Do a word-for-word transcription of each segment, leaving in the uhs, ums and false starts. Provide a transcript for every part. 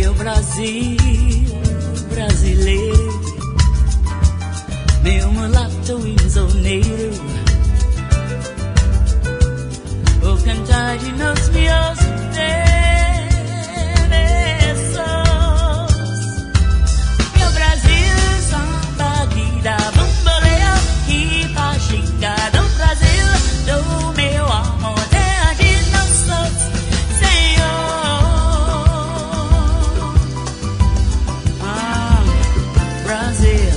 Meu Brasil brasileiro, meu mulato insoneiro, vou cantar de nos meus versos. Meu Brasil, samba que dá bamboleio e paxiga do Brasil, do meu amor, terra de nossos Senhor. Ah, Brasil,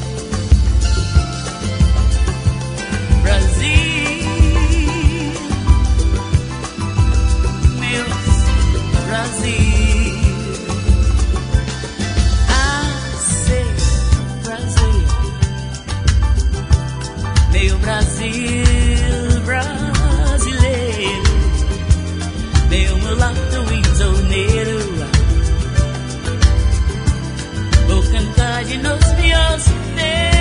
Brasil, meus Brasil, I say Brasil, meu Brasil brasileiro, meu mulato insoneiro, vou cantar de nos meus versos.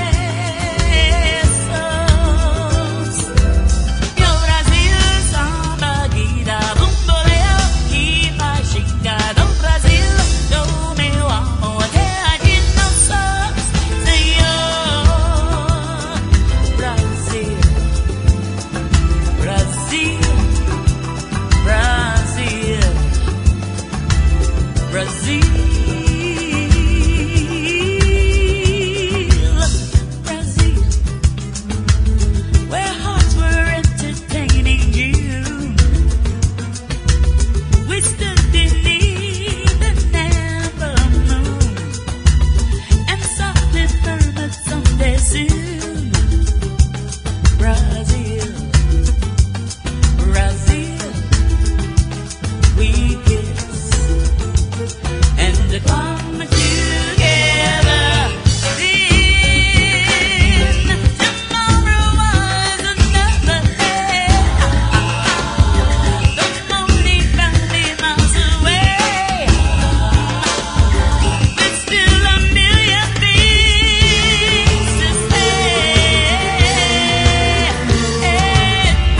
Meu Brasil, samba que dá bamboleio e paxiga do Brasil, do meu amor, terra de nossos Senhor. Brasil, Brasil, Brasil, Brasil, Brasil, where hearts were entertaining you. We stood beneath an amber moon and softly murmured someday soon. Brazil, Brazil, we kiss and come together. Then tomorrow was another day. The morning found me miles away, with still a million things to say. And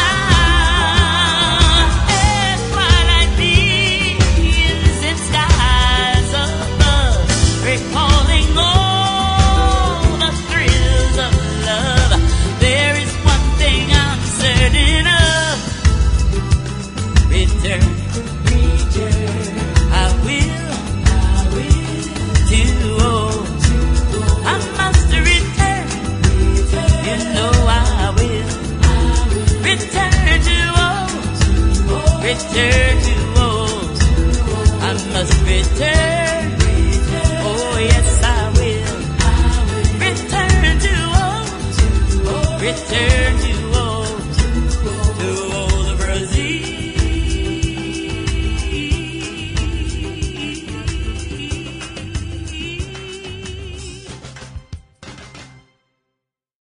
now, as twilight beams and skies above, recalling all the thrills of love, there is one thing I'm certain of: return, return. I will, I will to old. I must return, you know I will. Return to old, return to old. I must return, oh yes I will. Return to old, return to